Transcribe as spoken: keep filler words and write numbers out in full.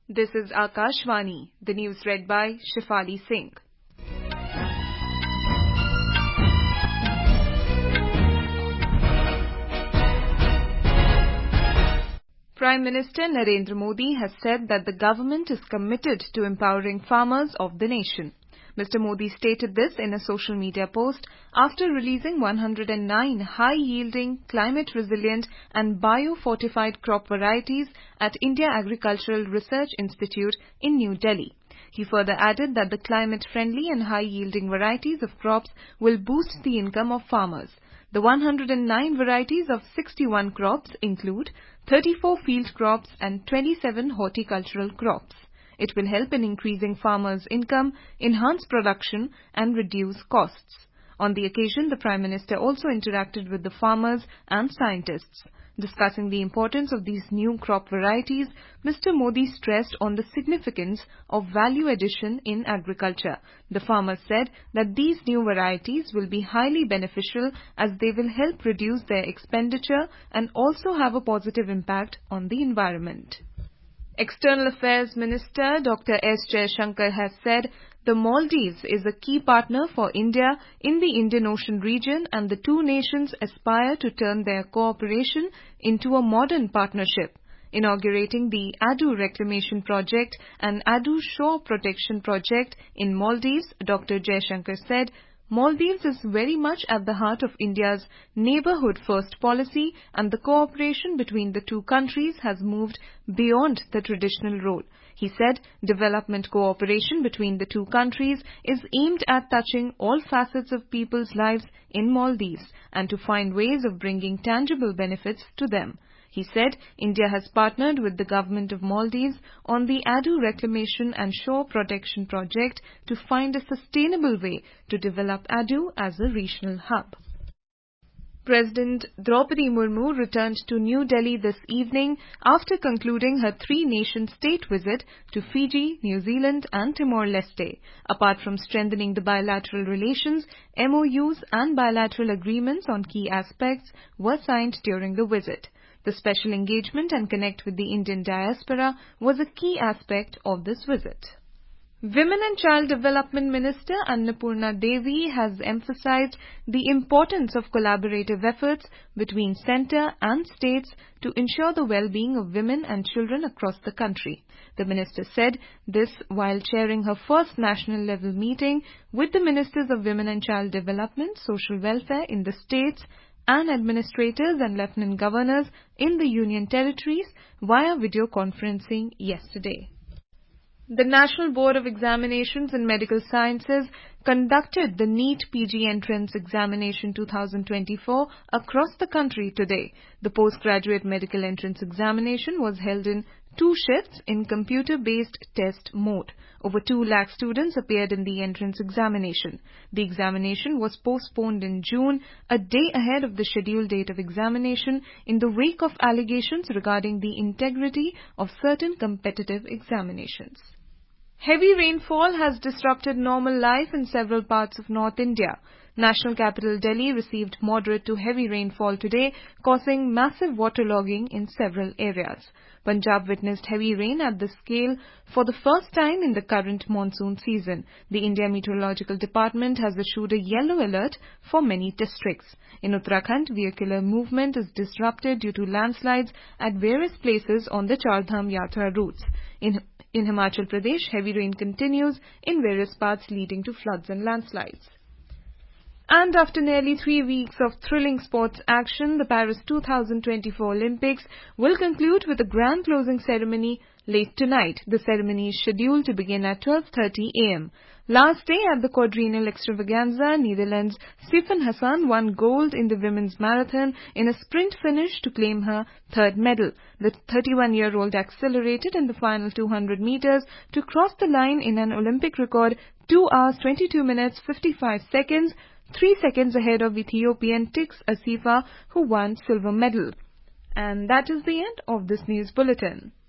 This is Akashvani, the news read by Shifali Singh. Prime Minister Narendra Modi has said that the government is committed to empowering farmers of the nation. Mister Modi stated this in a social media post after releasing one hundred nine high-yielding, climate-resilient and bio-fortified crop varieties at India Agricultural Research Institute in New Delhi. He further added that the climate-friendly and high-yielding varieties of crops will boost the income of farmers. The one hundred nine varieties of sixty-one crops include thirty-four field crops and twenty-seven horticultural crops. It will help in increasing farmers' income, enhance production and reduce costs. On the occasion, the Prime Minister also interacted with the farmers and scientists. Discussing the importance of these new crop varieties, Mister Modi stressed on the significance of value addition in agriculture. The farmers said that these new varieties will be highly beneficial as they will help reduce their expenditure and also have a positive impact on the environment. External Affairs Minister Doctor S Jaishankar has said the Maldives is a key partner for India in the Indian Ocean region and the two nations aspire to turn their cooperation into a modern partnership. Inaugurating the Adu Reclamation Project and Adu Shore Protection Project in Maldives, Doctor Jaishankar said, Maldives is very much at the heart of India's neighbourhood-first policy and the cooperation between the two countries has moved beyond the traditional role. He said development cooperation between the two countries is aimed at touching all facets of people's lives in Maldives and to find ways of bringing tangible benefits to them. He said India has partnered with the government of Maldives on the Adu Reclamation and Shore Protection Project to find a sustainable way to develop Adu as a regional hub. President Draupadi Murmu returned to New Delhi this evening after concluding her three-nation state visit to Fiji, New Zealand and Timor-Leste. Apart from strengthening the bilateral relations, M O Us and bilateral agreements on key aspects were signed during the visit. The special engagement and connect with the Indian diaspora was a key aspect of this visit. Women and Child Development Minister Annapurna Devi has emphasized the importance of collaborative efforts between centre and states to ensure the well-being of women and children across the country. The minister said this while chairing her first national level meeting with the Ministers of Women and Child Development, Social Welfare in the states and administrators and lieutenant governors in the Union Territories via video conferencing yesterday. The National Board of Examinations in Medical Sciences conducted the NEET P G Entrance Examination twenty twenty-four across the country today. The postgraduate medical entrance examination was held in two shifts in computer-based test mode. Over two lakh students appeared in the entrance examination. The examination was postponed in June, a day ahead of the scheduled date of examination, in the wake of allegations regarding the integrity of certain competitive examinations. Heavy rainfall has disrupted normal life in several parts of North India. National capital Delhi received moderate to heavy rainfall today, causing massive waterlogging in several areas. Punjab witnessed heavy rain at this scale for the first time in the current monsoon season. The India Meteorological Department has issued a yellow alert for many districts. In Uttarakhand, vehicular movement is disrupted due to landslides at various places on the Char Dham Yatra routes. In In Himachal Pradesh, heavy rain continues in various parts leading to floods and landslides. And after nearly three weeks of thrilling sports action, the Paris twenty twenty-four Olympics will conclude with a grand closing ceremony late tonight. The ceremony is scheduled to begin at twelve thirty a m Last day at the quadrennial extravaganza, Netherlands' Stefan Hassan won gold in the women's marathon in a sprint finish to claim her third medal. The thirty-one-year-old accelerated in the final two hundred meters to cross the line in an Olympic record two hours twenty-two minutes fifty-five seconds, three seconds ahead of Ethiopian Tix Asifa, who won silver medal. And that is the end of this news bulletin.